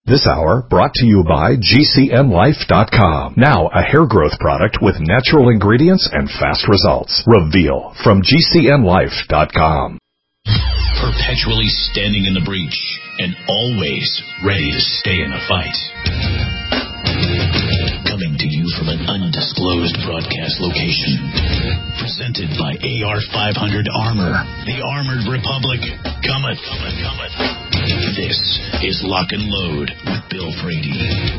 This hour brought to you by GCNlife.com. Now a hair growth product with natural ingredients and fast results. Reveal from GCNlife.com. Perpetually standing in the breach and always ready to stay in a fight. Coming to you from an undisclosed broadcast location. Presented by AR-500 Armor, the Armored Republic. Cometh. This is Lock and Load with Bill Frady.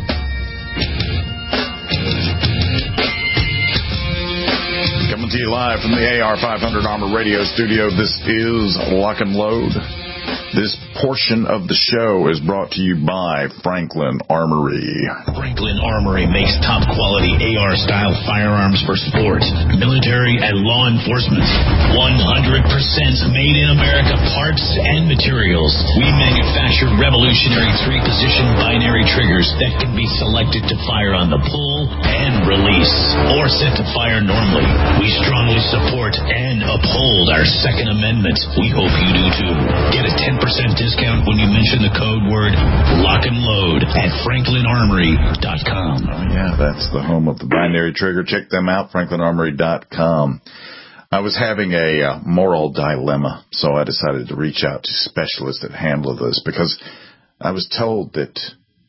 Coming to you live from the AR-500 Armor radio studio. This is Lock and Load. This portion of the show is brought to you by Franklin Armory. Franklin Armory makes top-quality AR-style firearms for sport, military, and law enforcement. 100% made in America parts and materials. We manufacture revolutionary three-position binary triggers that can be selected to fire on the pull and release, or set to fire normally. We strongly support and uphold our Second Amendment. We hope you do too. Get a 10% discount when you mention the code word Lock and Load at FranklinArmory.com. Oh, yeah, that's the home of the binary trigger. Check them out, FranklinArmory.com. I was having a moral dilemma, so I decided to reach out to specialists that handle this because I was told that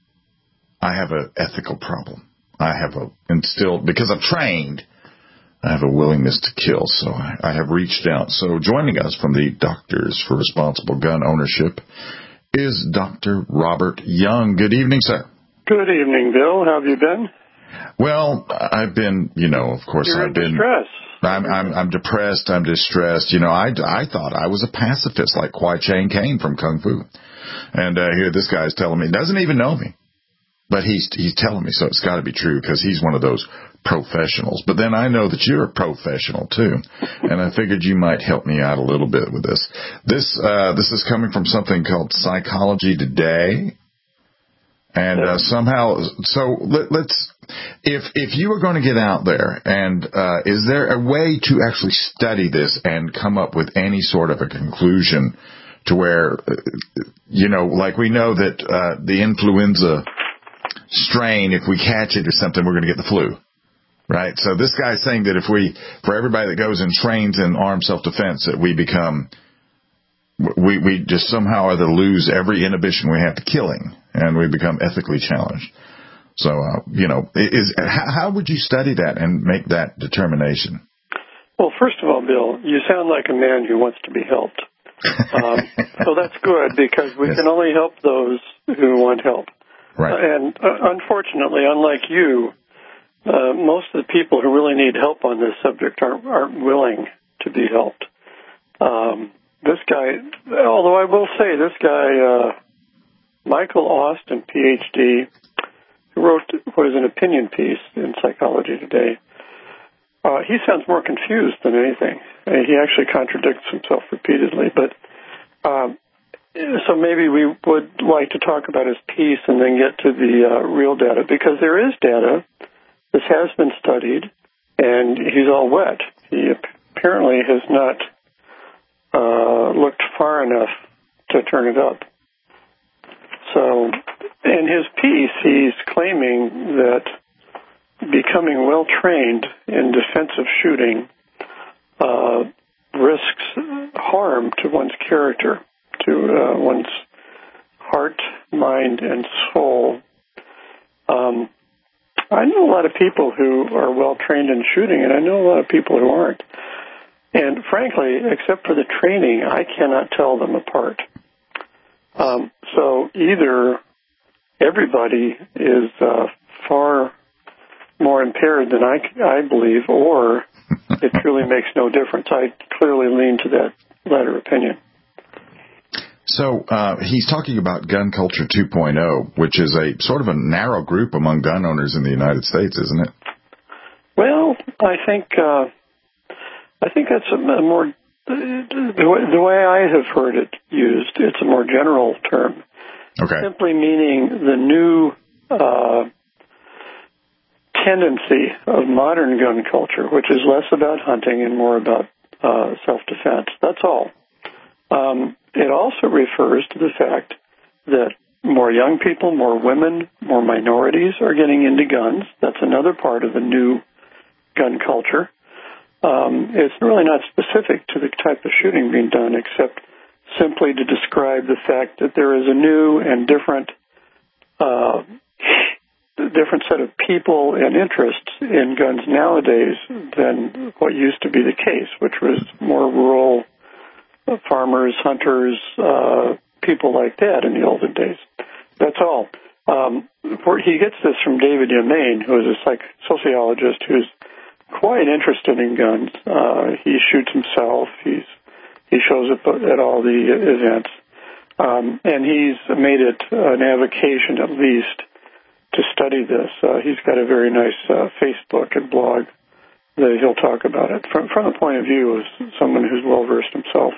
I have an ethical problem. I have because I'm trained, I have a willingness to kill, so I have reached out. So joining us from the Doctors for Responsible Gun Ownership is Dr. Robert Young. Good evening, sir. Good evening, Bill. How have you been? Well, I've been, of course, You're in distress. I'm depressed. I'm distressed. I thought I was a pacifist like Kwai Chang Caine from Kung Fu. And here this guy's telling me, doesn't even know me. But he's telling me, so it's got to be true because he's one of those professionals. But then I know that you're a professional too, and I figured you might help me out a little bit with this. This is coming from something called Psychology Today, and somehow. So let's. If you were going to get out there, and is there a way to actually study this and come up with any sort of a conclusion to where, like we know that the influenza strain, if we catch it or something, we're going to get the flu, right? So this guy's saying that for everybody that goes and trains in armed self-defense, that we just somehow either lose every inhibition we have to killing, and we become ethically challenged. So, how would you study that and make that determination? Well, first of all, Bill, you sound like a man who wants to be helped. So that's good because we can only help those who want help. Right. And unfortunately, unlike you, most of the people who really need help on this subject aren't willing to be helped. This guy, although I will say this guy, Michael Austin, Ph.D., who wrote what is an opinion piece in Psychology Today, he sounds more confused than anything. He actually contradicts himself repeatedly, but so maybe we would like to talk about his piece and then get to the real data, because there is data. This has been studied, and he's all wet. He apparently has not looked far enough to turn it up. So in his piece, he's claiming that becoming well-trained in defensive shooting risks harm to one's character, to one's heart, mind, and soul. I know a lot of people who are well-trained in shooting, and I know a lot of people who aren't. And frankly, except for the training, I cannot tell them apart. So either everybody is far more impaired than I believe, or it truly makes no difference. I clearly lean to that latter opinion. So he's talking about Gun Culture 2.0, which is a sort of a narrow group among gun owners in the United States, isn't it? Well, I think that's a more the way I have heard it used. It's a more general term, simply meaning the new tendency of modern gun culture, which is less about hunting and more about self-defense. That's all. It also refers to the fact that more young people, more women, more minorities are getting into guns. That's another part of the new gun culture. It's really not specific to the type of shooting being done, except simply to describe the fact that there is a new and different set of people and interests in guns nowadays than what used to be the case, which was more rural farmers, hunters, people like that in the olden days. That's all. He gets this from David Yamane, who is a sociologist who's quite interested in guns. He shoots himself. He shows up at all the events. And he's made it an avocation, at least, to study this. He's got a very nice Facebook and blog that he'll talk about it from the point of view of someone who's well-versed himself.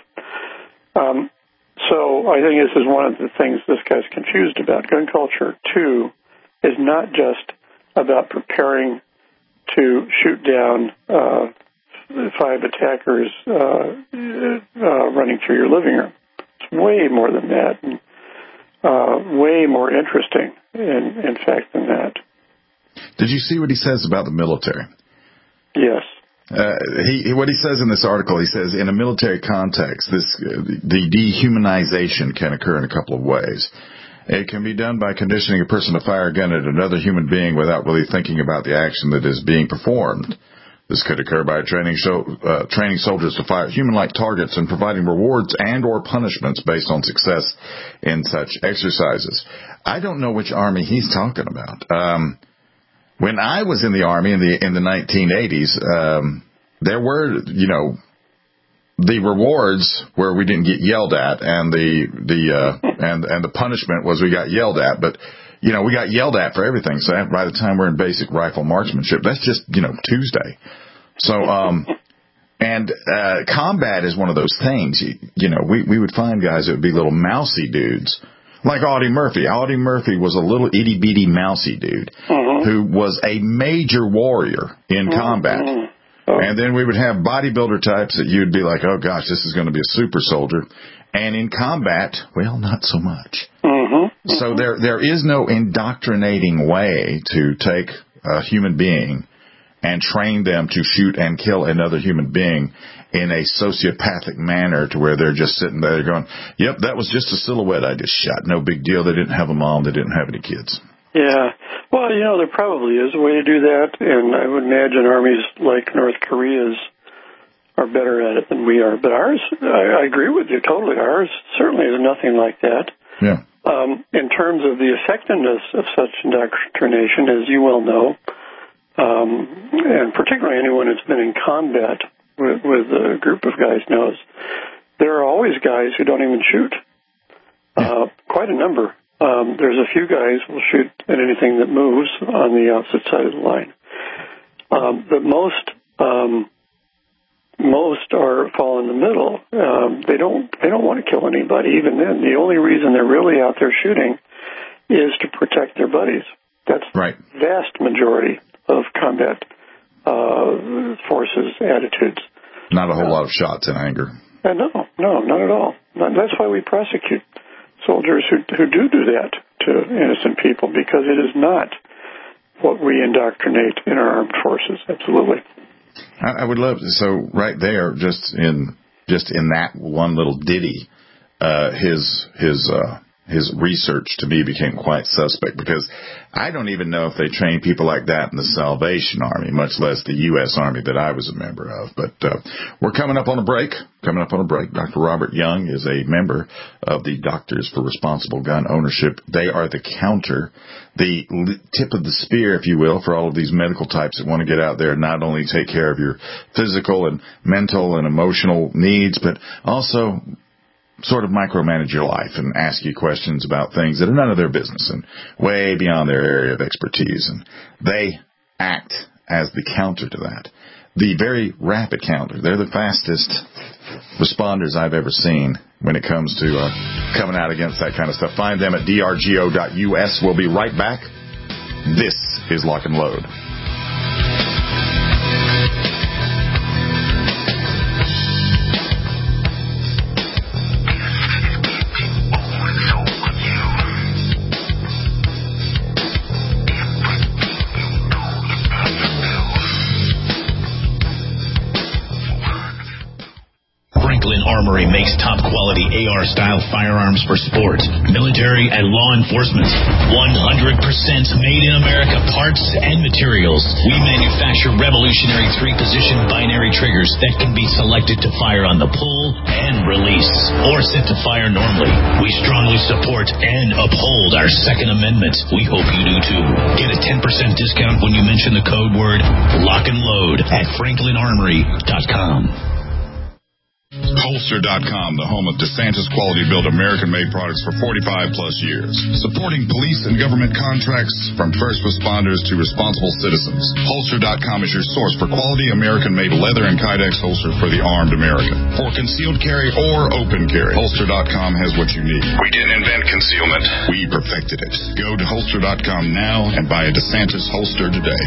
So I think this is one of the things this guy's confused about. Gun culture, too, is not just about preparing to shoot down 5 attackers running through your living room. It's way more than that, and way more interesting, in fact, than that. Did you see what he says about the military? Yes. What he says in this article, he says, in a military context, the dehumanization can occur in a couple of ways. It can be done by conditioning a person to fire a gun at another human being without really thinking about the action that is being performed. This could occur by training soldiers to fire human-like targets and providing rewards and or punishments based on success in such exercises. I don't know which army he's talking about. When I was in the Army in the 1980s, there were, the rewards where we didn't get yelled at, and the punishment was we got yelled at. But we got yelled at for everything. So by the time we're in basic rifle marksmanship, that's just Tuesday. So and combat is one of those things. We would find guys that would be little mousy dudes. Like Audie Murphy. Audie Murphy was a little itty-bitty mousy dude who was a major warrior in combat. And then we would have bodybuilder types that you'd be like, oh, gosh, this is going to be a super soldier. And in combat, well, not so much. So there is no indoctrinating way to take a human being and train them to shoot and kill another human being in a sociopathic manner to where they're just sitting there going, yep, that was just a silhouette I just shot. No big deal. They didn't have a mom. They didn't have any kids. Yeah. Well, there probably is a way to do that, and I would imagine armies like North Korea's are better at it than we are. But ours, I agree with you totally. Ours certainly is nothing like that. Yeah. In terms of the effectiveness of such indoctrination, as you well know, and particularly anyone who's been in combat with a group of guys knows, there are always guys who don't even shoot. Quite a number. There's a few guys who will shoot at anything that moves on the opposite side of the line. But most fall in the middle. They don't want to kill anybody. Even then, the only reason they're really out there shooting is to protect their buddies. That's right. The vast majority of combat forces' attitudes. Not a whole lot of shots in anger. No, not at all. That's why we prosecute soldiers who do that to innocent people, because it is not what we indoctrinate in our armed forces. Absolutely. I would love to. So right there, just in that one little ditty, his research to me became quite suspect, because I don't even know if they train people like that in the Salvation Army, much less the U.S. Army that I was a member of. But we're coming up on a break. Dr. Robert Young is a member of the Doctors for Responsible Gun Ownership. They are the counter, the tip of the spear, if you will, for all of these medical types that want to get out there and not only take care of your physical and mental and emotional needs, but also sort of micromanage your life and ask you questions about things that are none of their business and way beyond their area of expertise. And they act as the counter to that, the very rapid counter. They're the fastest responders I've ever seen when it comes to coming out against that kind of stuff. Find them at drgo.us. We'll be right back. This is Lock and Load. Armory makes top-quality AR-style firearms for sport, military, and law enforcement. 100% made in America parts and materials. We manufacture revolutionary 3-position binary triggers that can be selected to fire on the pull and release, or set to fire normally. We strongly support and uphold our Second Amendment. We hope you do too. Get a 10% discount when you mention the code word Lock and Load at FranklinArmory.com. Holster.com, the home of DeSantis quality-built American-made products for 45-plus years. Supporting police and government contracts from first responders to responsible citizens. Holster.com is your source for quality American-made leather and Kydex holster for the armed American. For concealed carry or open carry, Holster.com has what you need. We didn't invent concealment. We perfected it. Go to Holster.com now and buy a DeSantis holster today.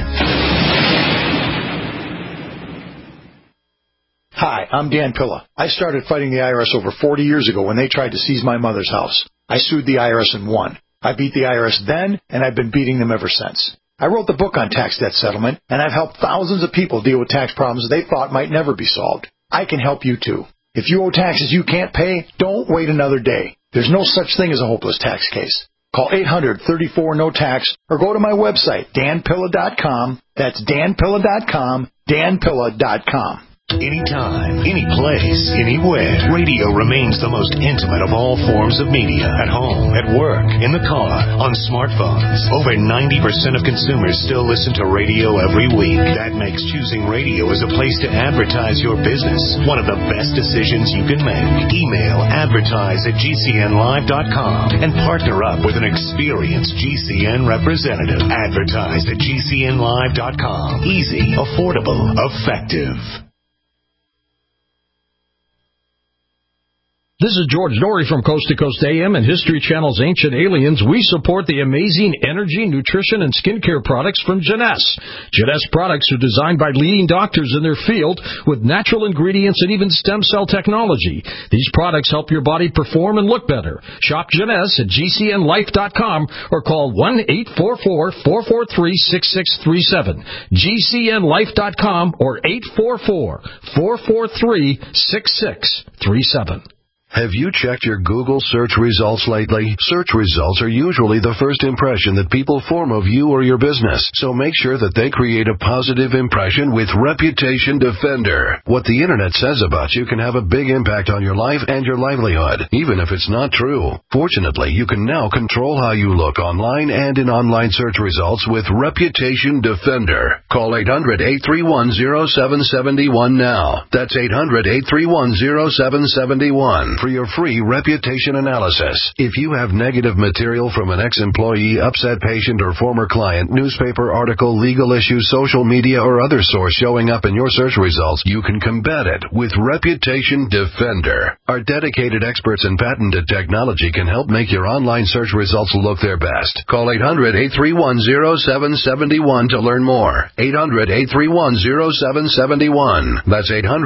Hi, I'm Dan Pilla. I started fighting the IRS over 40 years ago when they tried to seize my mother's house. I sued the IRS and won. I beat the IRS then, and I've been beating them ever since. I wrote the book on tax debt settlement, and I've helped thousands of people deal with tax problems they thought might never be solved. I can help you too. If you owe taxes you can't pay, don't wait another day. There's no such thing as a hopeless tax case. Call 800-34-NO-TAX or go to my website, danpilla.com. That's danpilla.com, danpilla.com. Anytime, any place, anywhere. Radio remains the most intimate of all forms of media. At home, at work, in the car, on smartphones. Over 90% of consumers still listen to radio every week. That makes choosing radio as a place to advertise your business one of the best decisions you can make. Email advertise@gcnlive.com and partner up with an experienced GCN representative. Advertise@gcnlive.com. Easy, affordable, effective. This is George Norrie from Coast to Coast AM and History Channel's Ancient Aliens. We support the amazing energy, nutrition, and skincare products from Jeunesse. Jeunesse products are designed by leading doctors in their field with natural ingredients and even stem cell technology. These products help your body perform and look better. Shop Jeunesse at GCNLife.com or call 1-844-443-6637. GCNLife.com or 844-443-6637. Have you checked your Google search results lately? Search results are usually the first impression that people form of you or your business, so make sure that they create a positive impression with Reputation Defender. What the internet says about you can have a big impact on your life and your livelihood, even if it's not true. Fortunately, you can now control how you look online and in online search results with Reputation Defender. Call 800-831-0771 now. That's 800-831-0771. For your free reputation analysis. If you have negative material from an ex-employee, upset patient, or former client, newspaper article, legal issue, social media, or other source showing up in your search results, you can combat it with Reputation Defender. Our dedicated experts in patented technology can help make your online search results look their best. Call 800-831-0771 to learn more. 800-831-0771. That's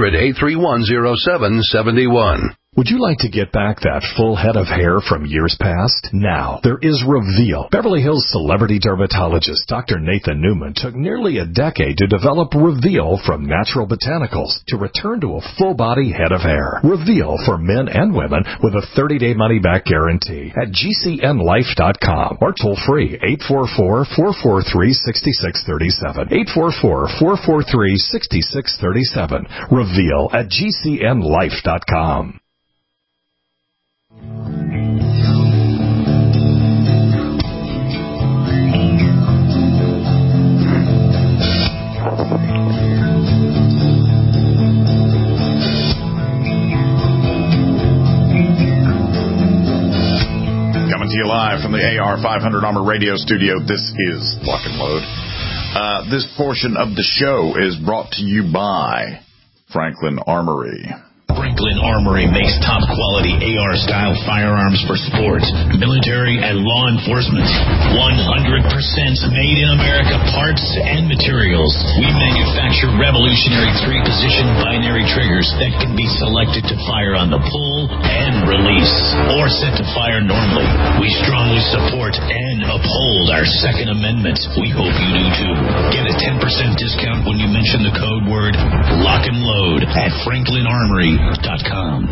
800-831-0771. Would you like to get back that full head of hair from years past? Now, there is Reveal. Beverly Hills celebrity dermatologist Dr. Nathan Newman took nearly a decade to develop Reveal from natural botanicals to return to a full-body head of hair. Reveal for men and women with a 30-day money-back guarantee at GCNLife.com or toll-free 844-443-6637. 844-443-6637. Reveal at GCNLife.com. Coming to you live from the AR500 Armor Radio Studio, this is Lock and Load. This portion of the show is brought to you by Franklin Armory. Franklin Armory makes top-quality AR-style firearms for sport, military, and law enforcement. 100% made in America parts and materials. We manufacture revolutionary 3-position binary triggers that can be selected to fire on the pull and release, or set to fire normally. We strongly support and uphold our Second Amendment. We hope you do too. Get a 10% discount when you mention the code word Lock and Load at FranklinArmory.com.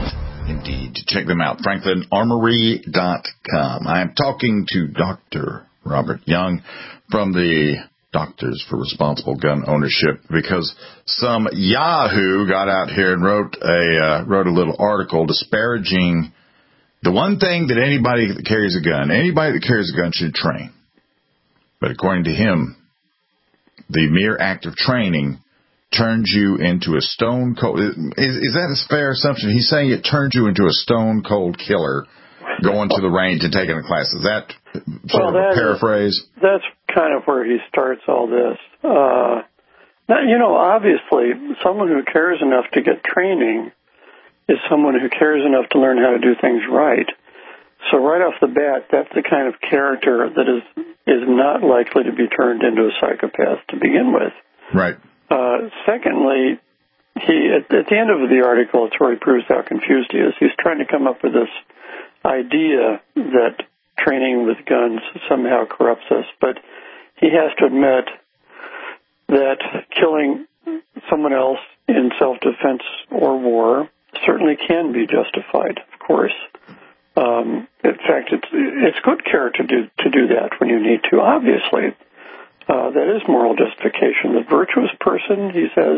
Indeed. Check them out, FranklinArmory.com. I am talking to Dr. Robert Young from the Doctors for Responsible Gun Ownership because some yahoo got out here and wrote a little article disparaging the one thing that anybody that carries a gun should train. But according to him, the mere act of training turns you into a stone cold. Is that a fair assumption? He's saying it turns you into a stone cold killer going to the range and taking a class. Is that sort of a paraphrase? That's kind of where he starts all this. Now, obviously, someone who cares enough to get training is someone who cares enough to learn how to do things right. So right off the bat, that's the kind of character that is not likely to be turned into a psychopath to begin with. Right. Secondly, at the end of the article, it's where he proves how confused he is. He's trying to come up with this idea that training with guns somehow corrupts us, but he has to admit that killing someone else in self-defense or war certainly can be justified, of course. In fact, it's good character to do that when you need to, obviously. That is moral justification. The virtuous person, he says,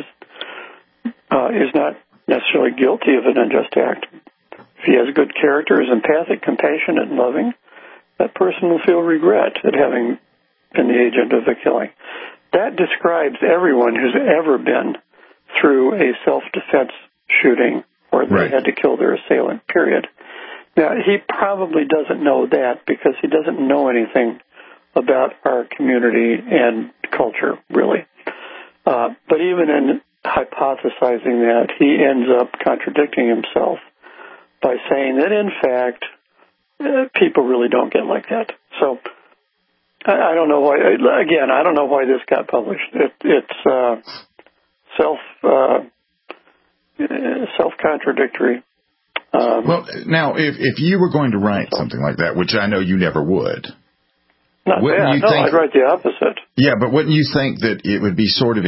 is not necessarily guilty of an unjust act. If he has good character, is empathic, compassionate, and loving, that person will feel regret at having been the agent of the killing. That describes everyone who's ever been through a self-defense shooting where they had to kill their assailant, period. Now, he probably doesn't know that because he doesn't know anything about our community and culture, really. But even in hypothesizing that, he ends up contradicting himself by saying that, in fact, people really don't get like that. So I don't know why. Again, I don't know why this got published. It's self-contradictory. Well, now, if you were going to write something like that, which I know you never would. Not bad. No, I'd write the opposite. Yeah, but wouldn't you think that it would be sort of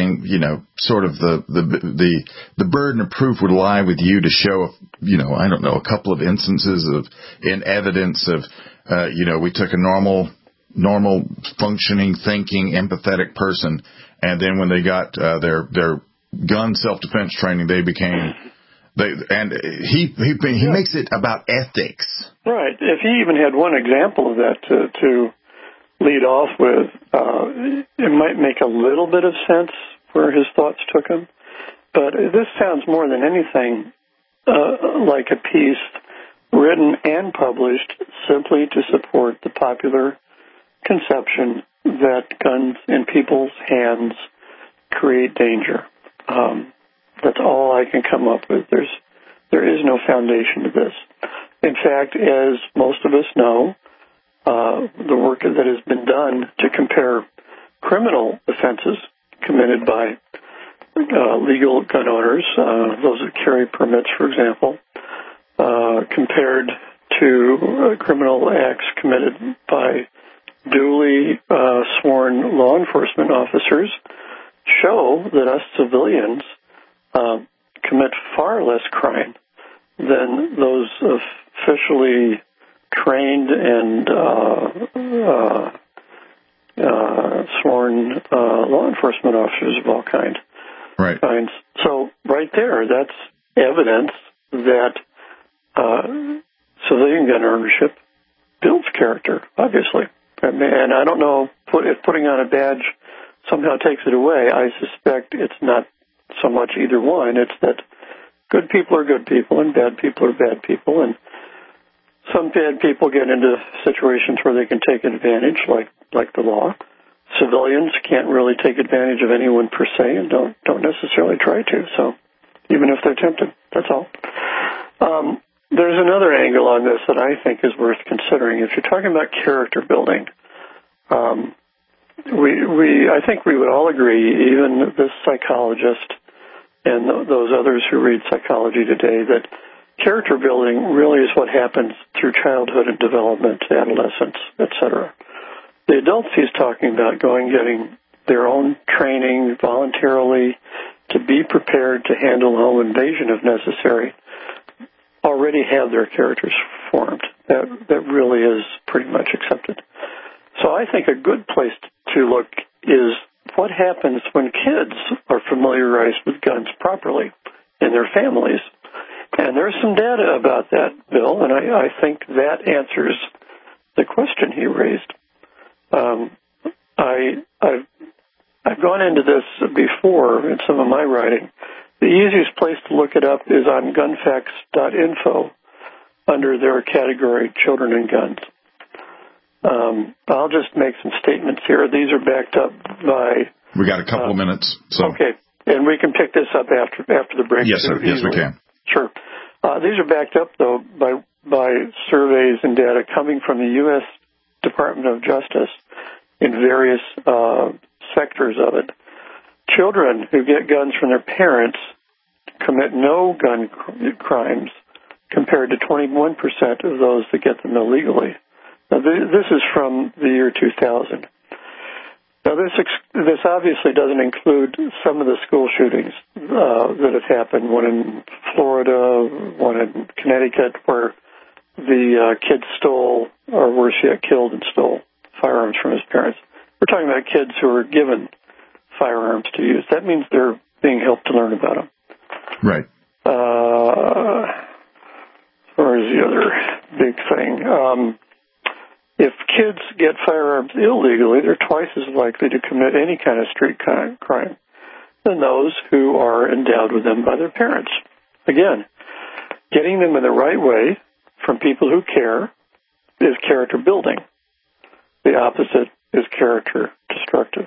the burden of proof would lie with you to show, I don't know, a couple of instances in evidence of, we took a normal functioning, thinking, empathetic person, and then when they got their gun self-defense training, they became. And he makes it about ethics. Right. If he even had one example of that to lead off with, it might make a little bit of sense where his thoughts took him. But this sounds more than anything like a piece written and published simply to support the popular conception that guns in people's hands create danger. That's all I can come up with. There is no foundation to this. In fact, as most of us know, the work that has been done to compare criminal offenses committed by legal gun owners, those that carry permits, for example, compared to criminal acts committed by duly sworn law enforcement officers, show that us civilians commit far less crime than those officially trained and sworn law enforcement officers of all kinds. So right there, that's evidence that civilian gun ownership builds character, obviously. And I don't know if putting on a badge somehow takes it away. I suspect it's not so much either one. It's that good people are good people and bad people are bad people. And some bad people get into situations where they can take advantage, like the law. Civilians can't really take advantage of anyone per se and don't necessarily try to. So even if they're tempted, that's all. There's another angle on this that I think is worth considering. If you're talking about character building, I think we would all agree, even this psychologist and those others who read psychology today, that character building really is what happens through childhood and development, adolescence, etc. The adults he's talking about getting their own training voluntarily to be prepared to handle home invasion if necessary, already have their characters formed. That really is pretty much accepted. So I think a good place to look is what happens when kids are familiarized with guns properly in their families. And there's some data about that, Bill, and I think that answers the question he raised. I've gone into this before in some of my writing. The easiest place to look it up is on gunfacts.info under their category Children and Guns. I'll just make some statements here. These are backed up by... We got a couple of minutes. So. Okay, and we can pick this up after the break. Yes, sir. Yes, we can. Sure. These are backed up, though, by surveys and data coming from the U.S. Department of Justice in various sectors of it. Children who get guns from their parents commit no gun crimes compared to 21% of those that get them illegally. Now, this is from the year 2000. Now, this obviously doesn't include some of the school shootings that have happened, one in Florida, one in Connecticut, where the kid stole, or worse yet, killed and stole firearms from his parents. We're talking about kids who are given firearms to use. That means they're being helped to learn about them. Right. Where is the other big thing? If kids get firearms illegally, they're twice as likely to commit any kind of street crime than those who are endowed with them by their parents. Again, getting them in the right way from people who care is character building. The opposite is character destructive.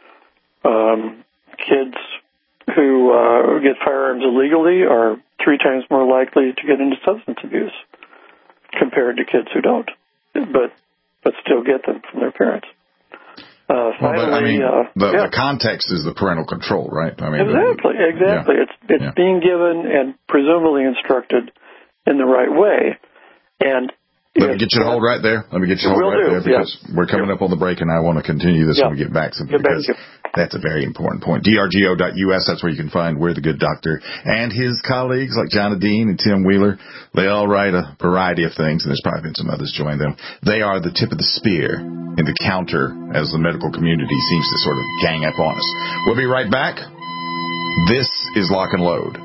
Kids who get firearms illegally are 3 times more likely to get into substance abuse compared to kids who don't, but still get them from their parents. Finally, the context is the parental control, right? I mean, exactly. Yeah. It's being given and presumably instructed in the right way. And let me get you to hold right there. Because we're coming up on the break, and I want to continue this when we get back. Because that's a very important point. drgo.us, that's where you can find Where the Good Doctor and his colleagues like John Dean and Tim Wheeler. They all write a variety of things, and there's probably been some others join them. They are the tip of the spear in the counter as the medical community seems to sort of gang up on us. We'll be right back. This is Lock and Load.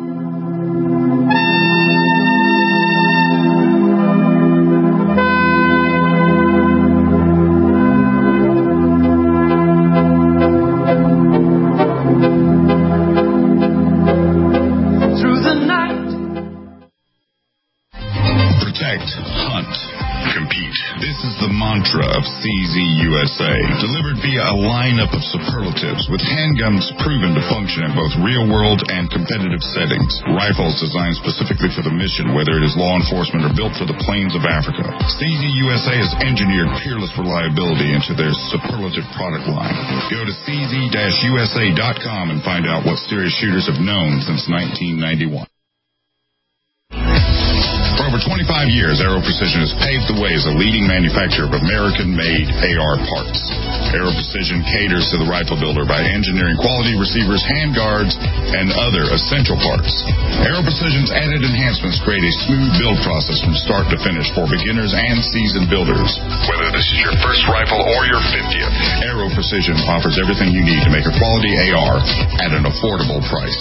Of CZ USA, delivered via a lineup of superlatives with handguns proven to function in both real-world and competitive settings. Rifles designed specifically for the mission, whether it is law enforcement or built for the plains of Africa. CZ USA has engineered peerless reliability into their superlative product line. Go to cz-usa.com and find out what serious shooters have known since 1991. For over 25 years, Aero Precision has paved the way as a leading manufacturer of American-made AR parts. Aero Precision caters to the rifle builder by engineering quality receivers, handguards, and other essential parts. Aero Precision's added enhancements create a smooth build process from start to finish for beginners and seasoned builders. Whether this is your first rifle or your 50th, Aero Precision offers everything you need to make a quality AR at an affordable price.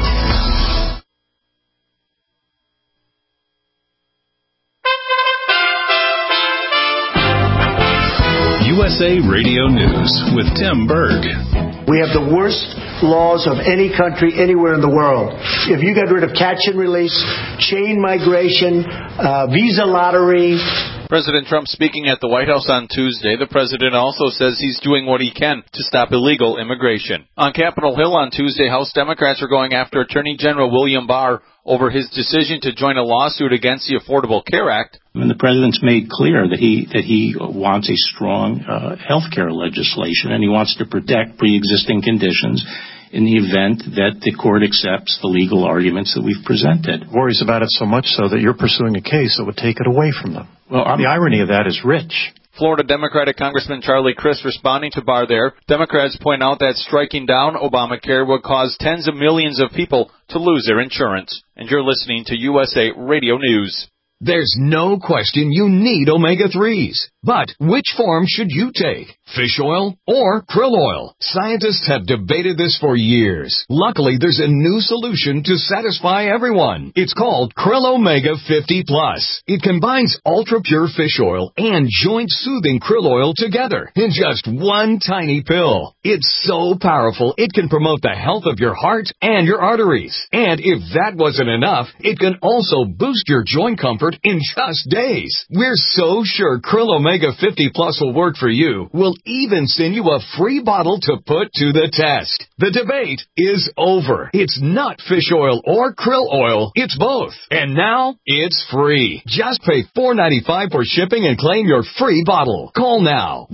USA Radio News with Tim Berg. We have the worst laws of any country anywhere in the world. If you got rid of catch and release, chain migration, visa lottery. President Trump speaking at the White House on Tuesday. The president also says he's doing what he can to stop illegal immigration. On Capitol Hill on Tuesday, House Democrats are going after Attorney General William Barr over his decision to join a lawsuit against the Affordable Care Act. And the president's made clear that he wants a strong health care legislation, and he wants to protect pre-existing conditions in the event that the court accepts the legal arguments that we've presented. Worries about it so much so that you're pursuing a case that would take it away from them. Well, the irony of that is rich. Florida Democratic Congressman Charlie Crist responding to Barr there. Democrats point out that striking down Obamacare would cause tens of millions of people to lose their insurance. And you're listening to USA Radio News. There's no question you need omega-3s. But which form should you take? Fish oil or krill oil? Scientists have debated this for years. Luckily, there's a new solution to satisfy everyone. It's called Krill Omega 50 Plus. It combines ultra-pure fish oil and joint-soothing krill oil together in just one tiny pill. It's so powerful, it can promote the health of your heart and your arteries. And if that wasn't enough, it can also boost your joint comfort in just days. We're so sure Krill Omega 50 Plus will work for you. We'll even send you a free bottle to put to the test. The debate is over. It's not fish oil or krill oil. It's both. And now it's free. Just pay $4.95 for shipping and claim your free bottle. Call now.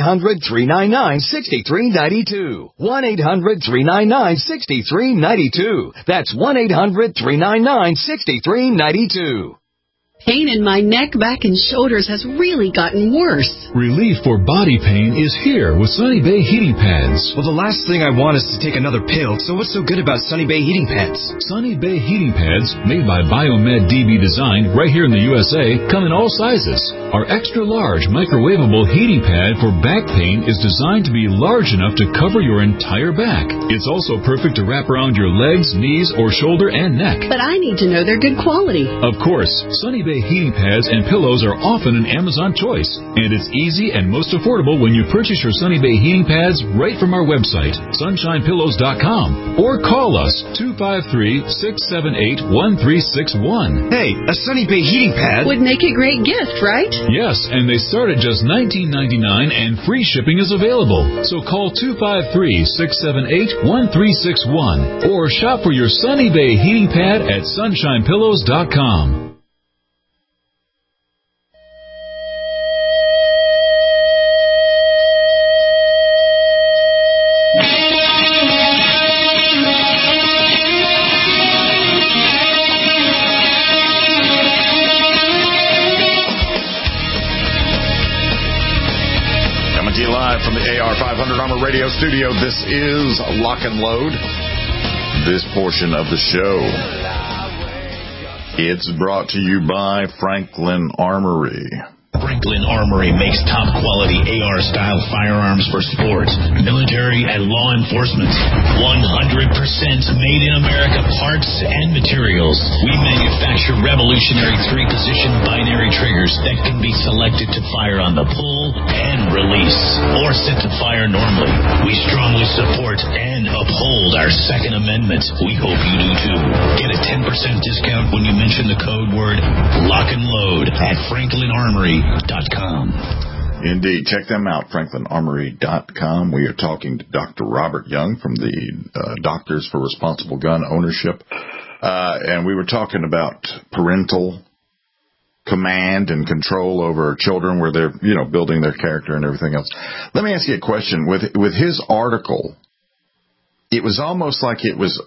1-800-399-6392. 1-800-399-6392. That's 1-800-399-6392. Pain in my neck, back, and shoulders has really gotten worse. Relief for body pain is here with Sunny Bay heating pads. Well, the last thing I want is to take another pill, so what's so good about Sunny Bay heating pads? Sunny Bay heating pads, made by Biomed DB Design right here in the USA, come in all sizes. Our extra-large microwavable heating pad for back pain is designed to be large enough to cover your entire back. It's also perfect to wrap around your legs, knees, or shoulder and neck. But I need to know they're good quality. Of course, Sunny Bay heating pads and pillows are often an Amazon choice, and it's easy and most affordable when you purchase your Sunny Bay heating pads right from our website, sunshinepillows.com, or call us 253-678-1361. Hey, a Sunny Bay heating pad would make a great gift, right? Yes, and they start at just $19.99 and free shipping is available. So call 253-678-1361 or shop for your Sunny Bay heating pad at sunshinepillows.com. From the AR 500 Armor Radio studio, this is Lock and Load. This portion of the show, it's brought to you by Franklin Armory. Franklin Armory makes top-quality AR-style firearms for sports, military, and law enforcement. 100% made in America parts and materials. We manufacture revolutionary 3-position binary triggers that can be selected to fire on the pull and release, or set to fire normally. We strongly support and uphold our Second Amendment. We hope you do too. Get a 10% discount when you mention the code word Lock and Load at FranklinArmory.com. Indeed. Check them out, FranklinArmory.com. We are talking to Dr. Robert Young from the Doctors for Responsible Gun Ownership. And we were talking about parental command and control over children where they're, building their character and everything else. Let me ask you a question. With his article, it was almost like it was,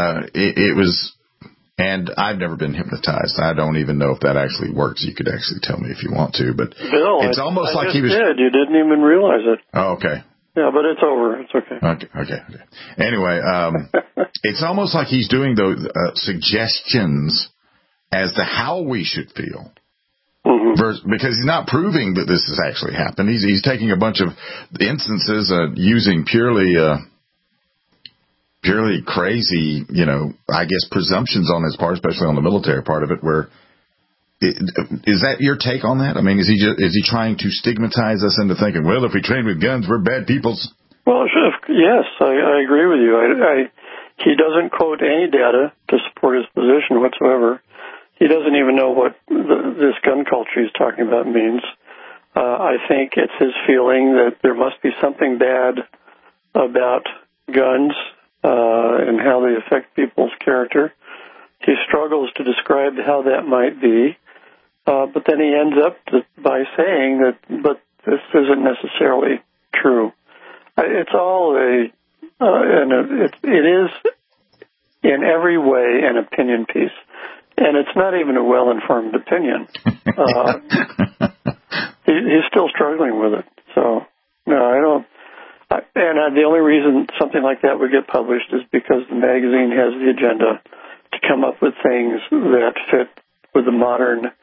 and I've never been hypnotized. I don't even know if that actually works. You could actually tell me if you want to, but Bill, it's almost like he was. Did. You didn't even realize it. Oh, okay. Yeah, but it's over. It's okay. Okay. Anyway, it's almost like he's doing those suggestions as to how we should feel. Mm-hmm. Because he's not proving that this has actually happened. He's taking a bunch of instances using purely crazy, I guess presumptions on his part, especially on the military part of it, where is that your take on that? I mean, is he trying to stigmatize us into thinking, well, if we train with guns, we're bad peoples? Well, yes, I agree with you. He doesn't quote any data to support his position whatsoever. He doesn't even know what this gun culture he's talking about means. I think it's his feeling that there must be something bad about guns and how they affect people's character. He struggles to describe how that might be, but then he ends up by saying that, but this isn't necessarily true. It's all it is in every way an opinion piece, and it's not even a well-informed opinion. he's still struggling with it. So, no, I don't. The only reason something like that would get published is because the magazine has the agenda to come up with things that fit with the modern,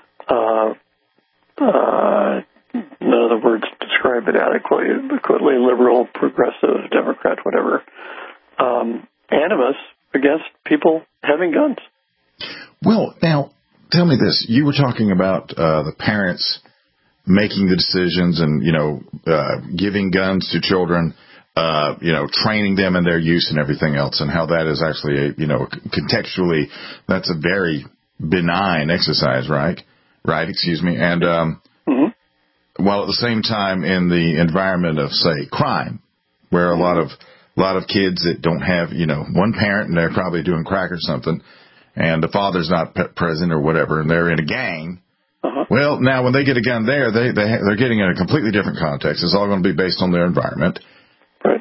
none of the words describe it adequately, liberal, progressive, Democrat, whatever, animus against people having guns. Well, now, tell me this. You were talking about the parents making the decisions and, giving guns to children, training them in their use and everything else, and how that is actually, contextually, that's a very benign exercise, right? Right, excuse me. And while at the same time in the environment of, say, crime, where a lot of kids that don't have, one parent and they're probably doing crack or something, and the father's not present or whatever, and they're in a gang. Well, now when they get a gun there, they're getting in a completely different context. It's all going to be based on their environment. Right.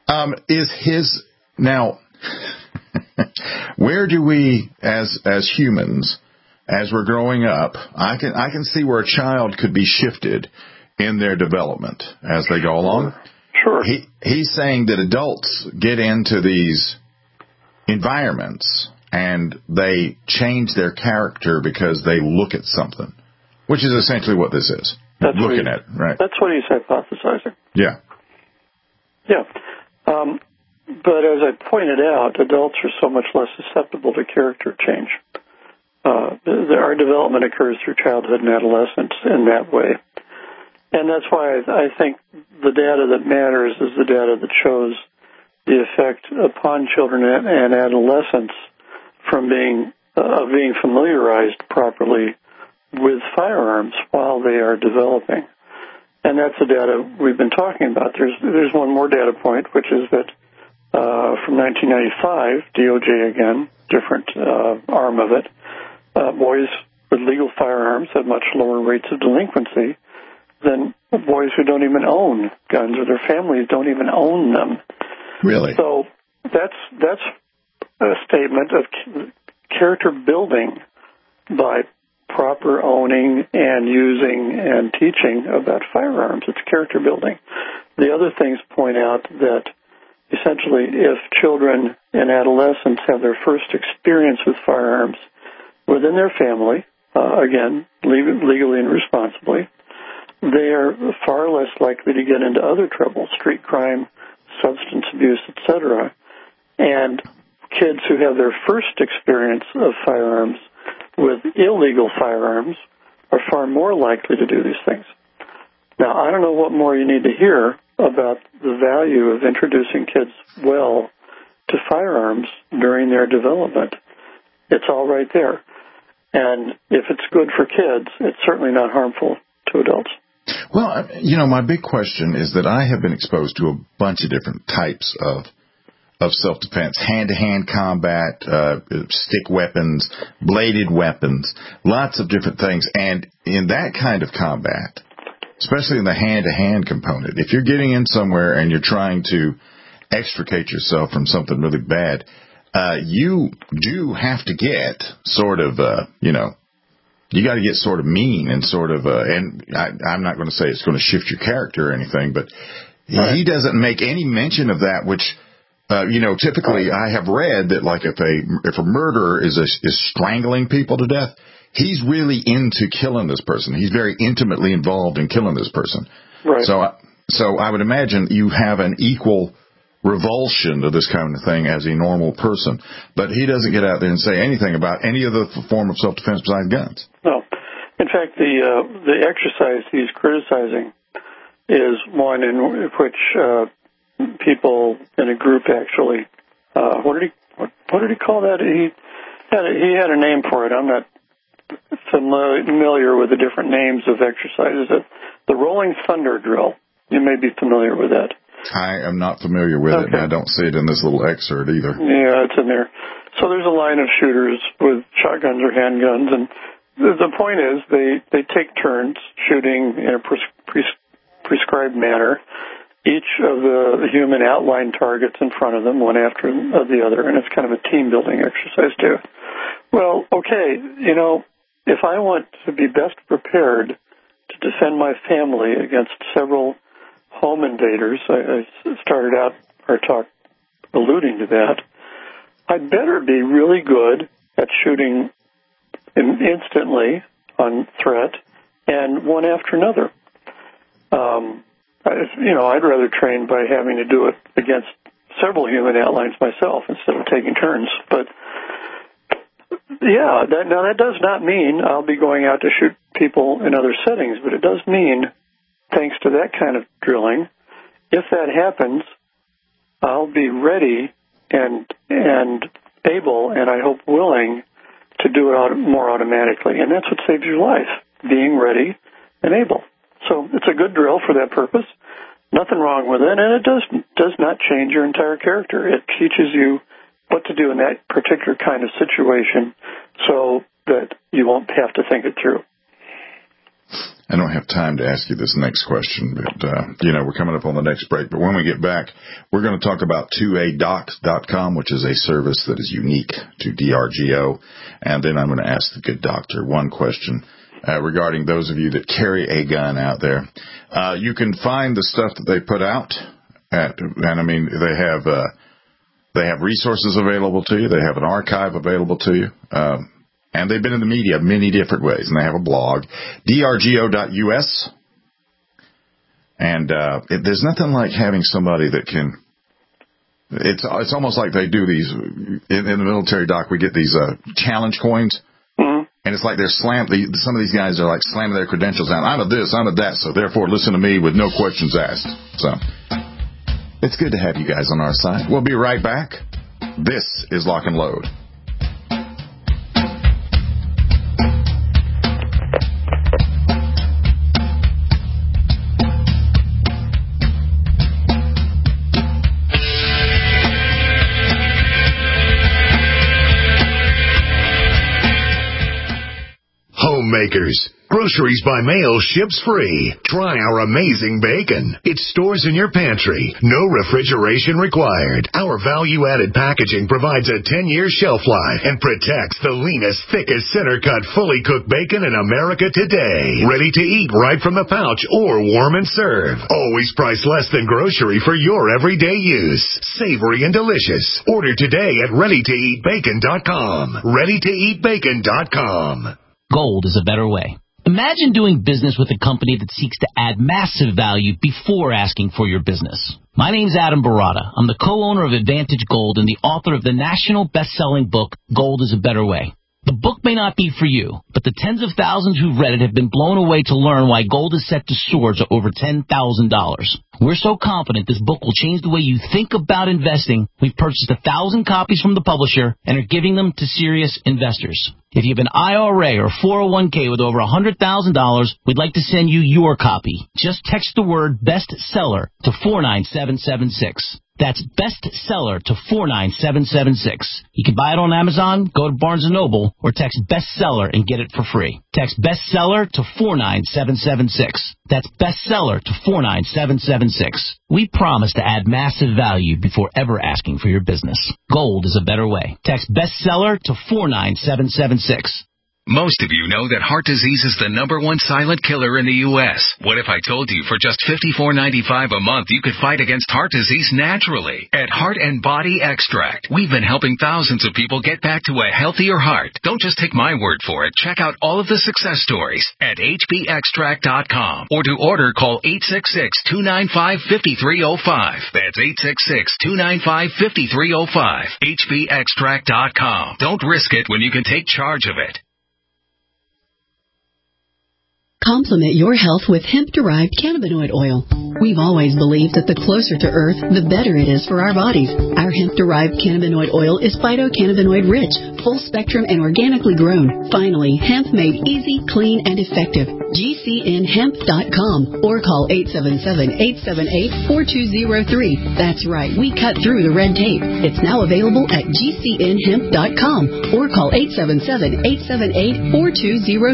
Now, where do we, as humans, as we're growing up, I can see where a child could be shifted in their development as they go along. Sure. He's saying that adults get into these environments and they change their character because they look at something, which is essentially what this is. That's looking at, right? That's what he's hypothesizing. Yeah. Yeah. But as I pointed out, adults are so much less susceptible to character change. Our development occurs through childhood and adolescence in that way. And that's why I think the data that matters is the data that shows the effect upon children and adolescents from being familiarized properly with firearms while they are developing. And that's the data we've been talking about. There's one more data point, which is that from 1995, DOJ again, different arm of it, boys with legal firearms have much lower rates of delinquency than boys who don't even own guns, or their families don't even own them. Really? So that's a statement of character building by proper owning and using and teaching about firearms. It's character building. The other things point out that essentially if children and adolescents have their first experience with firearms within their family, again, legally and responsibly, they are far less likely to get into other trouble, street crime, substance abuse, etc. And kids who have their first experience of firearms with illegal firearms are far more likely to do these things. Now, I don't know what more you need to hear about the value of introducing kids well to firearms during their development. It's all right there. And if it's good for kids, it's certainly not harmful to adults. Well, my big question is that I have been exposed to a bunch of different types of self-defense, hand-to-hand combat, stick weapons, bladed weapons, lots of different things. And in that kind of combat, especially in the hand-to-hand component, if you're getting in somewhere and you're trying to extricate yourself from something really bad, you do have to get sort of, you got to get sort of mean and sort of, and I'm not going to say it's going to shift your character or anything, but he doesn't make any mention of that, which, typically I have read that like if a murderer is strangling people to death, he's really into killing this person. He's very intimately involved in killing this person. Right. So I would imagine you have an equal revulsion to this kind of thing as a normal person, but he doesn't get out there and say anything about any other form of self-defense besides guns. No. In fact, the exercise he's criticizing is one in which people in a group actually, what did he call that? He had a name for it. I'm not familiar with the different names of exercises. The Rolling Thunder drill. You may be familiar with that. I am not familiar with it, and I don't see it in this little excerpt either. Yeah, it's in there. So there's a line of shooters with shotguns or handguns, and the point is they take turns shooting in a prescribed manner. Each of the human outline targets in front of them, one after the other, and it's kind of a team-building exercise, too. Well, okay, if I want to be best prepared to to defend my family against several home invaders. I started out our talk alluding to that. I'd better be really good at shooting instantly on threat and one after another. I'd rather train by having to do it against several human outlines myself instead of taking turns. But, yeah, that does not mean I'll be going out to shoot people in other settings, but it does mean, thanks to that kind of drilling, if that happens, I'll be ready and able, and I hope willing, to do it more automatically. And that's what saves your life, being ready and able. So it's a good drill for that purpose. Nothing wrong with it, and it does not change your entire character. It teaches you what to do in that particular kind of situation so that you won't have to think it through. I don't have time to ask you this next question, but, we're coming up on the next break. But when we get back, we're going to talk about 2adoc.com, which is a service that is unique to DRGO. And then I'm going to ask the good doctor one question regarding those of you that carry a gun out there. You can find the stuff that they put out they have resources available to you. They have an archive available to you. And they've been in the media many different ways. And they have a blog, drgo.us. And there's nothing like having somebody that can... It's almost like they do these... In the military, Doc, we get these challenge coins. Mm-hmm. And it's like they're some of these guys are like slamming their credentials down. I'm a this, I'm a that, so therefore listen to me with no questions asked. So it's good to have you guys on our side. We'll be right back. This is Lock and Load. Homemakers. Groceries by mail ships free. Try our amazing bacon. It stores in your pantry. No refrigeration required. Our value-added packaging provides a 10-year shelf life and protects the leanest, thickest, center-cut, fully cooked bacon in America today. Ready to eat right from the pouch or warm and serve. Always priced less than grocery for your everyday use. Savory and delicious. Order today at ReadyToEatBacon.com. ReadyToEatBacon.com. Gold is a better way. Imagine doing business with a company that seeks to add massive value before asking for your business. My name's Adam Barata. I'm the co-owner of Advantage Gold and the author of the national best-selling book, Gold is a Better Way. The book may not be for you, but the tens of thousands who've read it have been blown away to learn why gold is set to soar to over $10,000. We're so confident this book will change the way you think about investing. We've purchased 1,000 copies from the publisher and are giving them to serious investors. If you have an IRA or 401k with over $100,000, we'd like to send you your copy. Just text the word bestseller to 49776. That's bestseller to 49776. You can buy it on Amazon, go to Barnes & Noble, or text bestseller and get it for free. Text bestseller to 49776. That's bestseller to 49776. We promise to add massive value before ever asking for your business. Gold is a better way. Text bestseller to 49776. Most of you know that heart disease is the #1 silent killer in the U.S. What if I told you for just $54.95 a month you could fight against heart disease naturally? At Heart and Body Extract, we've been helping thousands of people get back to a healthier heart. Don't just take my word for it. Check out all of the success stories at hbextract.com. Or to order, call 866-295-5305. That's 866-295-5305. hbextract.com. Don't risk it when you can take charge of it. Complement your health with hemp-derived cannabinoid oil. We've always believed that the closer to Earth, the better it is for our bodies. Our hemp-derived cannabinoid oil is phytocannabinoid-rich, full-spectrum, and organically grown. Finally, hemp made easy, clean, and effective. GCNhemp.com or call 877-878-4203. That's right, we cut through the red tape. It's now available at GCNhemp.com or call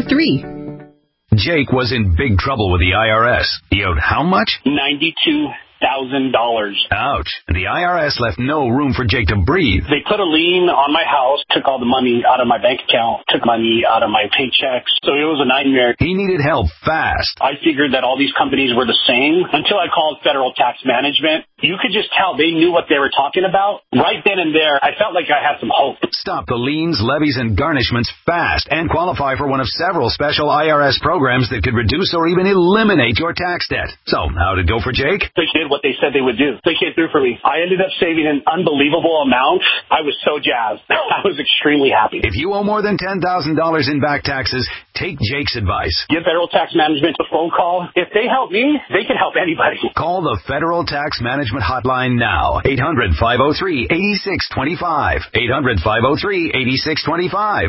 877-878-4203. Jake was in big trouble with the IRS. He owed how much? $92,000. Ouch. The IRS left no room for Jake to breathe. They put a lien on my house, took all the money out of my bank account, took money out of my paychecks. So it was a nightmare. He needed help fast. I figured that all these companies were the same until I called Federal Tax Management. You could just tell they knew what they were talking about. Right then and there, I felt like I had some hope. Stop the liens, levies, and garnishments fast and qualify for one of several special IRS programs that could reduce or even eliminate your tax debt. So, how'd it go for Jake? They did what they said they would do. They came through for me. I ended up saving an unbelievable amount. I was so jazzed. I was extremely happy. If you owe more than $10,000 in back taxes, take Jake's advice. Give Federal Tax Management a phone call. If they help me, they can help anybody. Call the Federal Tax Management Hotline now. 800-503-8625. 800-503-8625.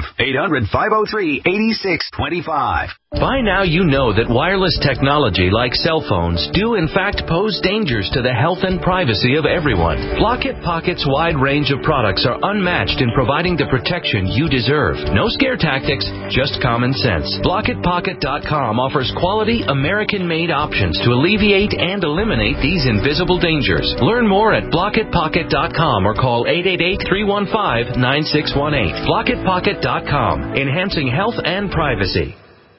800-503-8625. By now you know that wireless technology like cell phones do in fact pose dangers to the health and privacy of everyone. Blockit Pocket's wide range of products are unmatched in providing the protection you deserve. No scare tactics, just common sense. BlockitPocket.com offers quality American-made options to alleviate and eliminate these invisible dangers. Learn more at BlockitPocket.com or call 888-315-9618. BlockitPocket.com, enhancing health and privacy.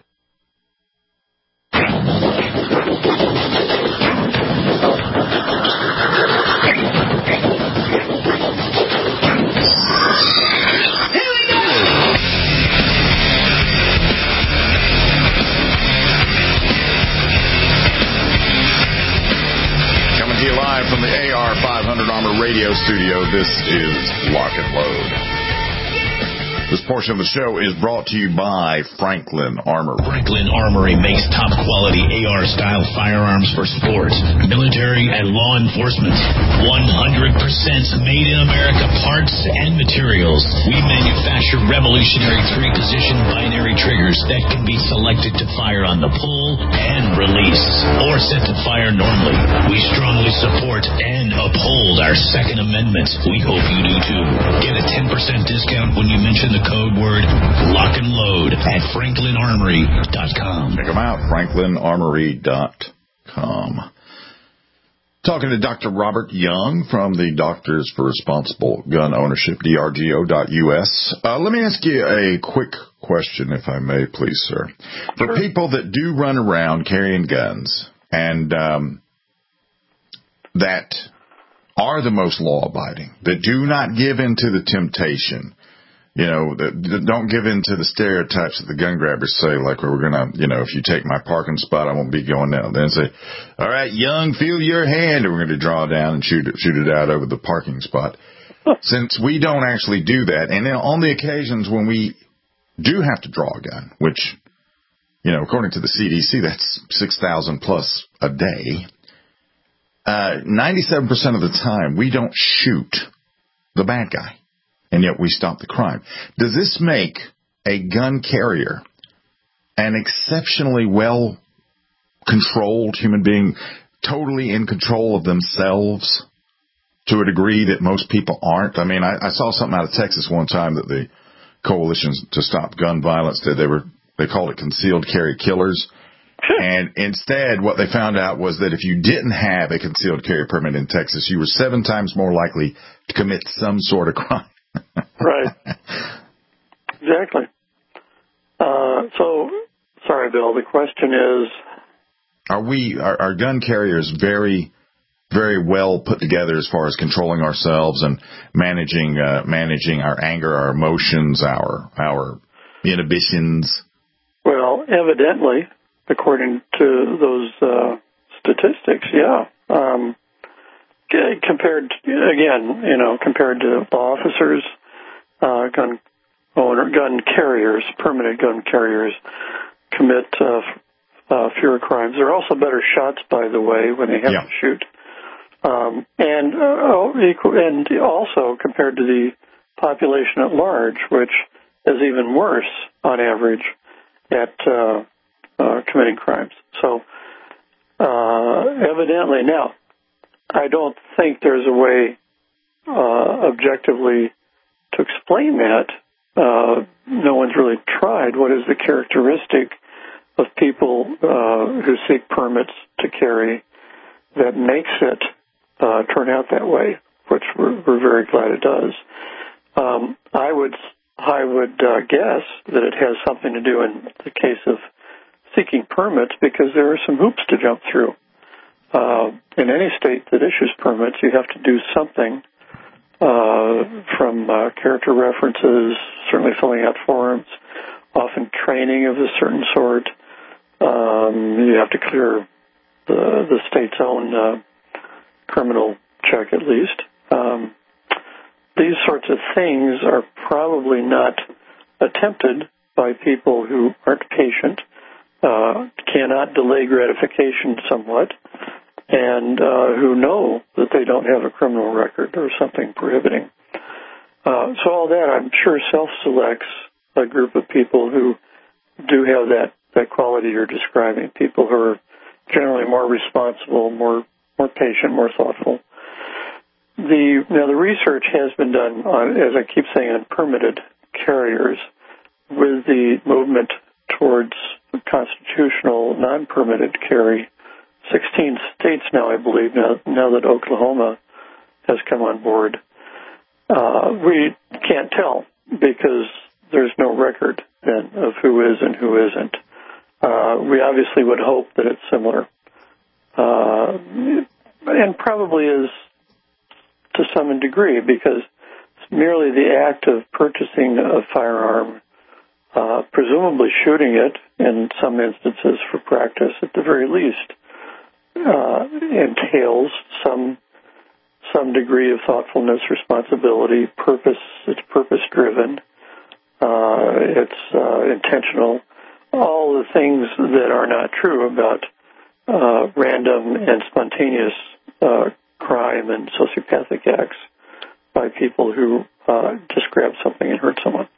From the AR-500 Armor radio studio, this is Lock and Load. This portion of the show is brought to you by Franklin Armory. Franklin Armory makes top-quality AR-style firearms for sports, military, and law enforcement. 100% made in America parts and materials. We manufacture revolutionary three-position binary triggers that can be selected to fire on the pull and release, or set to fire normally. We strongly support and uphold our Second Amendment. We hope you do too. Get a 10% discount when you mention the code word Lock and Load at FranklinArmory.com. Check them out, FranklinArmory.com. Talking to Dr. Robert Young from the Doctors for Responsible Gun Ownership, DRGO.us. Let me ask you a quick question, if I may, please, sir. For people that do run around carrying guns and that are the most law-abiding, that do not give in to the temptation, you know, that don't give in to the stereotypes that the gun grabbers say, like, we're going to, you know, if you take my parking spot, I won't be going down. Then say, all right, Young, feel your hand, and we're going to draw down and shoot it out over the parking spot. Since we don't actually do that, and then on the occasions when we do have to draw a gun, which, you know, according to the CDC, that's 6,000 plus a day, 97% of the time we don't shoot the bad guy. And yet we stop the crime. Does this make a gun carrier an exceptionally well-controlled human being, totally in control of themselves to a degree that most people aren't? I mean, I saw something out of Texas one time that the Coalition to Stop Gun Violence did. They called it concealed carry killers. And instead, what they found out was that if you didn't have a concealed carry permit in Texas, you were 7 times more likely to commit some sort of crime. Right. Exactly. So, sorry, Bill, the question is, are gun carriers very, very well put together as far as controlling ourselves and managing our anger, our emotions, our inhibitions? Well, evidently, according to those statistics, yeah. Compared to law officers, gun carriers, permanent gun carriers commit fewer crimes. They're also better shots, by the way, when they have to shoot. And also compared to the population at large, which is even worse on average at committing crimes. So, evidently, now, I don't think there's a way objectively to explain that. No one's really tried. What is the characteristic of people who seek permits to carry that makes it turn out that way, which we're very glad it does. I would guess that it has something to do in the case of seeking permits, because there are some hoops to jump through. In any state that issues permits, you have to do something from character references, certainly filling out forms, often training of a certain sort. You have to clear the state's own criminal check, at least. These sorts of things are probably not attempted by people who aren't patient, cannot delay gratification somewhat, and who know that they don't have a criminal record or something prohibiting. So all that, I'm sure, self-selects a group of people who do have that quality you're describing, people who are generally more responsible, more patient, more thoughtful. The research has been done on, as I keep saying, on permitted carriers, with the movement towards constitutional non-permitted carry. 16 states now, I believe, now that Oklahoma has come on board. We can't tell because there's no record then of who is and who isn't. We obviously would hope that it's similar, and probably is to some degree, because it's merely the act of purchasing a firearm, presumably shooting it in some instances for practice at the very least, entails some degree of thoughtfulness, responsibility, purpose. It's purpose-driven. It's intentional. All the things that are not true about random and spontaneous crime and sociopathic acts by people who just grab something and hurt someone.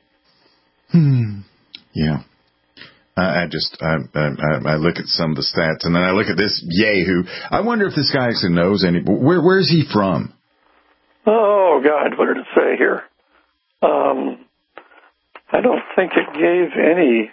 Yeah. I look at some of the stats, and then I look at this Yahoo. I wonder if this guy actually knows any. Where's he from? Oh God, what did it say here? I don't think it gave any.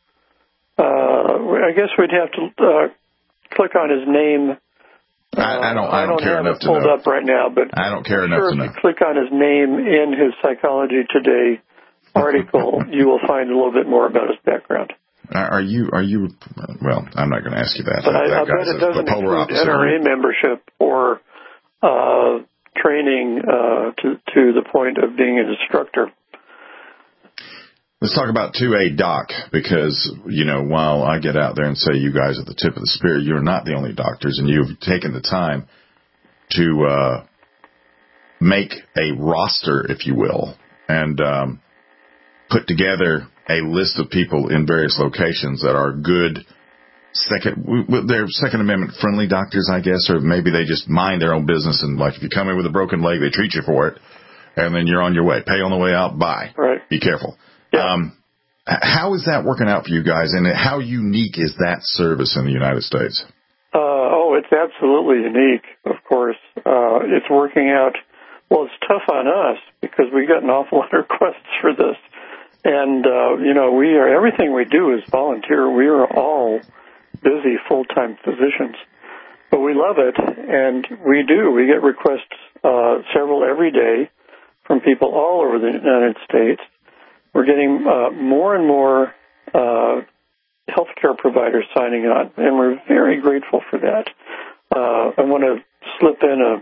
I guess we'd have to click on his name. I don't care enough to know. I don't have it pulled up right now, but I don't care enough to know. If you click on his name in his Psychology Today article, you will find a little bit more about his background. Are you? Well, I'm not going to ask you that. But I bet it doesn't include NRA membership or training to the point of being an instructor. Let's talk about 2A Doc, because, while I get out there and say you guys are the tip of the spear, you're not the only doctors, and you've taken the time to make a roster, if you will, and put together a list of people in various locations that are good they're Second Amendment friendly doctors, I guess, or maybe they just mind their own business, and like if you come in with a broken leg, they treat you for it, and then you're on your way. Pay on the way out, bye. Right. Be careful. Yeah. How is that working out for you guys, and how unique is that service in the United States? It's absolutely unique, of course. It's working out. Well, it's tough on us because we get an awful lot of requests for this. And, everything we do is volunteer. We are all busy full-time physicians. But we love it, and we do. We get requests, several every day, from people all over the United States. We're getting more and more healthcare providers signing on, and we're very grateful for that. I want to slip in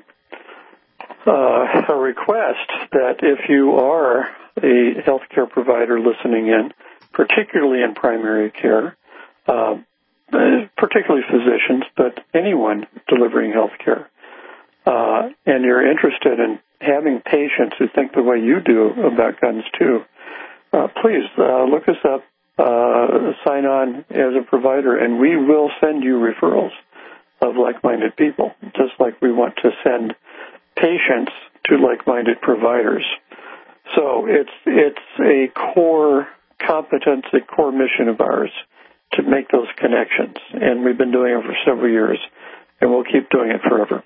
a request that if you are a healthcare provider listening in, particularly in primary care, particularly physicians, but anyone delivering healthcare, and you're interested in having patients who think the way you do about guns too, please look us up, sign on as a provider, and we will send you referrals of like-minded people, just like we want to send patients to like-minded providers. So it's a core competence, a core mission of ours to make those connections, and we've been doing it for several years, and we'll keep doing it forever.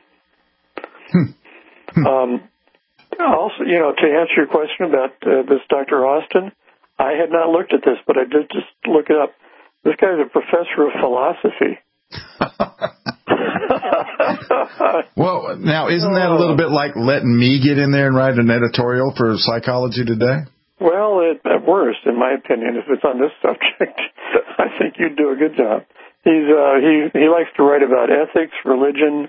Also, to answer your question about this Dr. Austin, I had not looked at this, but I did just look it up. This guy's a professor of philosophy. Well, now, isn't that a little bit like letting me get in there and write an editorial for Psychology Today? Well, at worst, in my opinion, if it's on this subject, I think you'd do a good job. He likes to write about ethics, religion,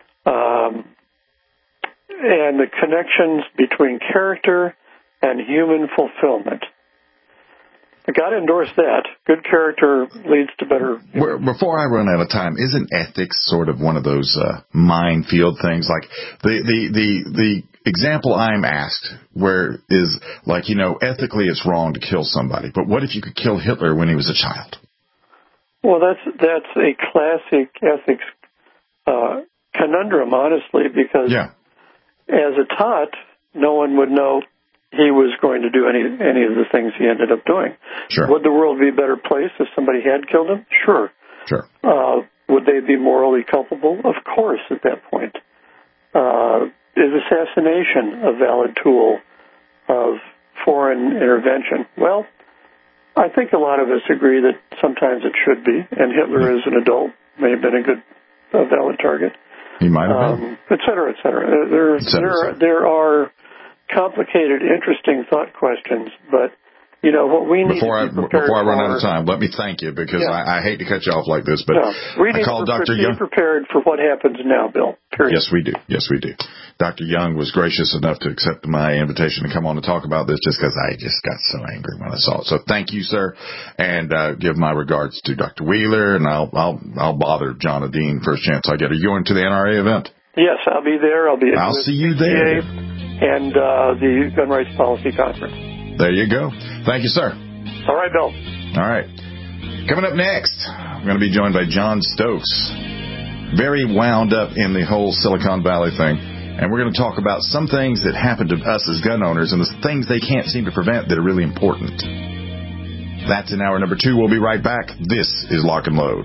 and the connections between character and human fulfillment. I got to endorse that. Good character leads to better. Before I run out of time, isn't ethics sort of one of those minefield things? Like the example I'm asked, where is like, ethically it's wrong to kill somebody, but what if you could kill Hitler when he was a child? Well, that's a classic ethics conundrum, honestly, because as a tot, no one would know he was going to do any of the things he ended up doing. Sure. Would the world be a better place if somebody had killed him? Sure. Sure. Would they be morally culpable? Of course, at that point. Is assassination a valid tool of foreign intervention? Well, I think a lot of us agree that sometimes it should be, and Hitler as an adult may have been a valid target. He might have been. Et cetera, et cetera. There are complicated, interesting thought questions, but what we need before to be prepared I run for, out of time, let me thank you because I hate to cut you off like this, but we I called Dr. Young. Be prepared for what happens now, Bill. Period. Yes, we do. Yes, we do. Dr. Young was gracious enough to accept my invitation to come on and talk about this just because I just got so angry when I saw it. So thank you, sir, and give my regards to Dr. Wheeler, and I'll bother John Adine first chance I get. Are you going to the NRA event? Yes, I'll be there. I'll see you there. And the Gun Rights Policy Conference. There you go. Thank you, sir. All right, Bill. All right. Coming up next, I'm going to be joined by John Stokes. Very wound up in the whole Silicon Valley thing. And we're going to talk about some things that happen to us as gun owners and the things they can't seem to prevent that are really important. That's in hour number 2. We'll be right back. This is Lock and Load.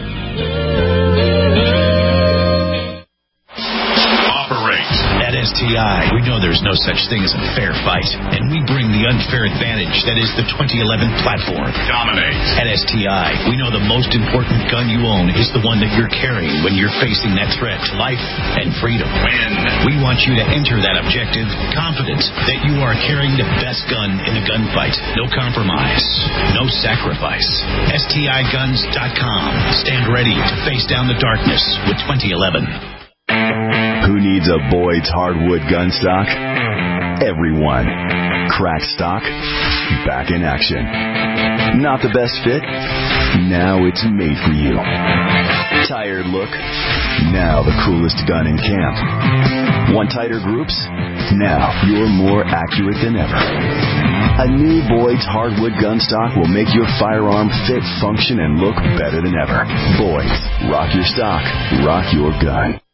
At STI, we know there's no such thing as a fair fight, and we bring the unfair advantage that is the 2011 platform. Dominate. At STI, we know the most important gun you own is the one that you're carrying when you're facing that threat to life and freedom. Win. We want you to enter that objective confident that you are carrying the best gun in the gunfight. No compromise. No sacrifice. STIguns.com. Stand ready to face down the darkness with 2011. Who needs a Boyd's hardwood gun stock? Everyone. Cracked stock? Back in action. Not the best fit? Now it's made for you. Tired look? Now the coolest gun in camp. Want tighter groups? Now you're more accurate than ever. A new Boyd's hardwood gun stock will make your firearm fit, function, and look better than ever. Boyd's. Rock your stock. Rock your gun.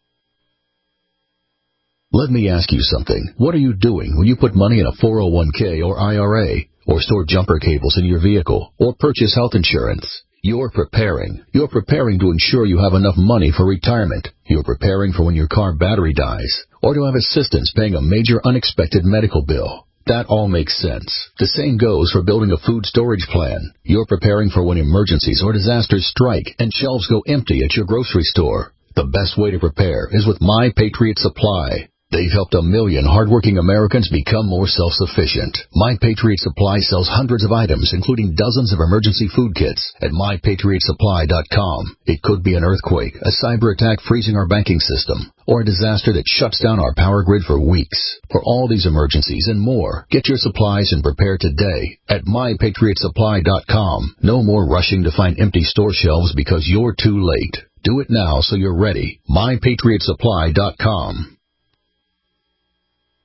Let me ask you something. What are you doing when you put money in a 401k or IRA, or store jumper cables in your vehicle, or purchase health insurance? You're preparing. You're preparing to ensure you have enough money for retirement. You're preparing for when your car battery dies, or to have assistance paying a major unexpected medical bill. That all makes sense. The same goes for building a food storage plan. You're preparing for when emergencies or disasters strike and shelves go empty at your grocery store. The best way to prepare is with My Patriot Supply. They've helped 1 million hardworking Americans become more self-sufficient. My Patriot Supply sells hundreds of items, including dozens of emergency food kits at MyPatriotSupply.com. It could be an earthquake, a cyber attack freezing our banking system, or a disaster that shuts down our power grid for weeks. For all these emergencies and more, get your supplies and prepare today at MyPatriotSupply.com. No more rushing to find empty store shelves because you're too late. Do it now so you're ready. MyPatriotSupply.com.